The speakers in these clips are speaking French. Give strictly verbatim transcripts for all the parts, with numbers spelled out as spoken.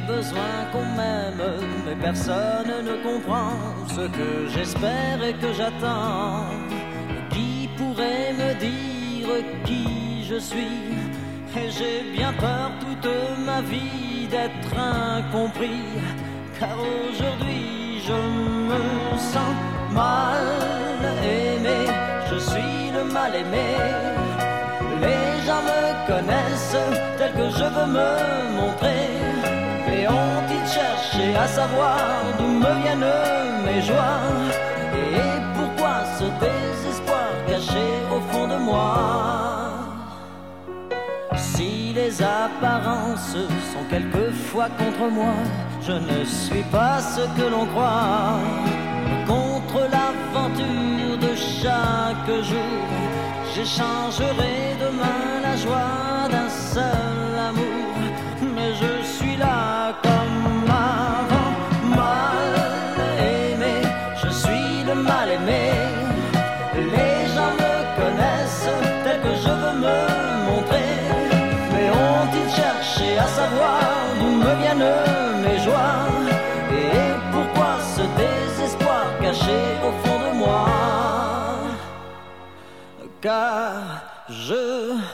besoin qu'on m'aime, mais personne ne comprend ce que j'espère et que j'attends. Qui pourrait me dire qui je suis? Et j'ai bien peur toute ma vie d'être incompris, car aujourd'hui je me sens mal aimé, je suis le mal aimé. Les gens me connaissent tel que je veux me montrer, mais ont-ils cherché à savoir d'où me viennent mes joies? Et pourquoi ce désespoir caché au fond de moi? Si les apparences sont quelquefois contre moi, je ne suis pas ce que l'on croit. Contre l'aventure de chaque jour, j'échangerai demain la joie d'un seul amour. Mais je suis là comme avant, mal aimé, je suis le mal aimé. Les gens me connaissent tel que je veux me montrer, mais ont-ils cherché à savoir d'où me viennent mes joies? Et pourquoi ce désespoir caché au fond de moi? Car je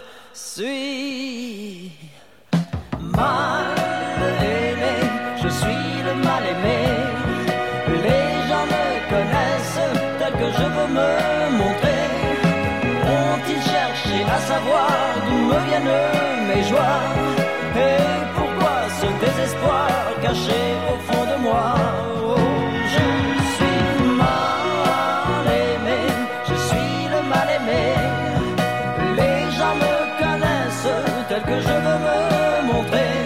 suis mal aimé, je suis le mal aimé. Les gens me connaissent tel que je veux me montrer. Ont-ils cherché à savoir d'où me viennent mes joies? Et pourquoi ce désespoir caché au fond de moi? Oh, je suis mal aimé, je suis le mal aimé. Les gens me connaissent tel que je veux me montrer.